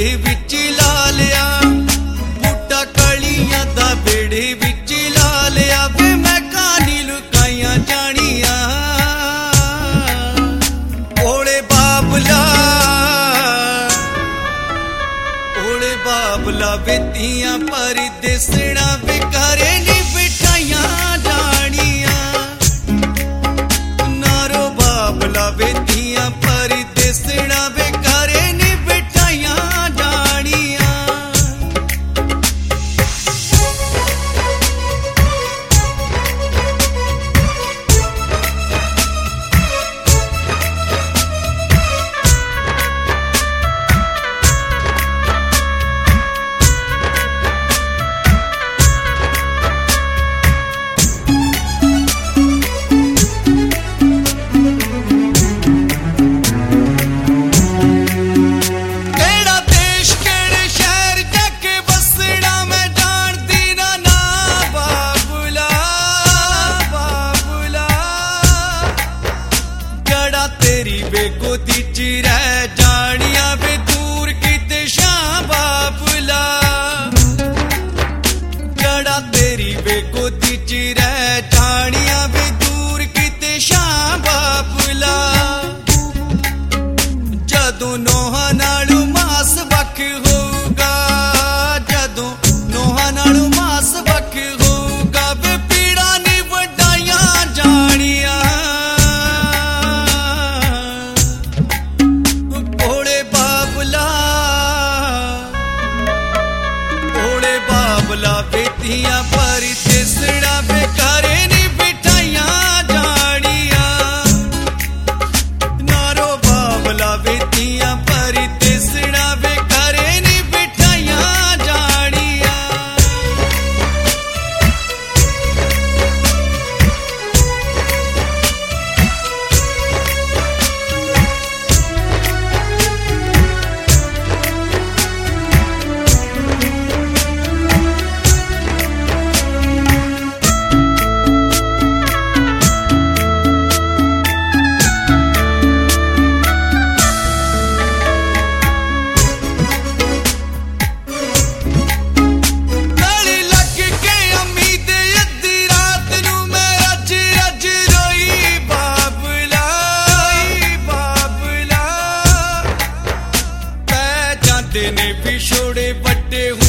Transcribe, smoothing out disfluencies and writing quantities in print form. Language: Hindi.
बेड़े विच ला लिया, बूटा कलियां दा बेड़े विच ला लिया। वे मैं कहानी लुकाइयां जानियां, ओले बाबला बेतियां पर दिसना बेकारे नी बिठाइयां जानियां। नारो बाबला बेतियां पर दिसना बेकारे नी बिठाइयां जानियां। तेरी वे गोदी च रह जानिया वे दूर किते शां बाबला। जड़ा तेरी वे गोदी च रह जानिया वे दूर किते शां बाबला। जदों नोहां नालों मास वख होगा, जदों नोहां नालों मास वख होगा, वे पीड़ा नी वडाइयां जानिया। बेतियां पर दिसना बेकारे नी बिठाइयां जानियां। नारो बाबला बेतियां पर दिसना बेकारे नी बिठाइयां जानियां। ने भी छोड़े बड़े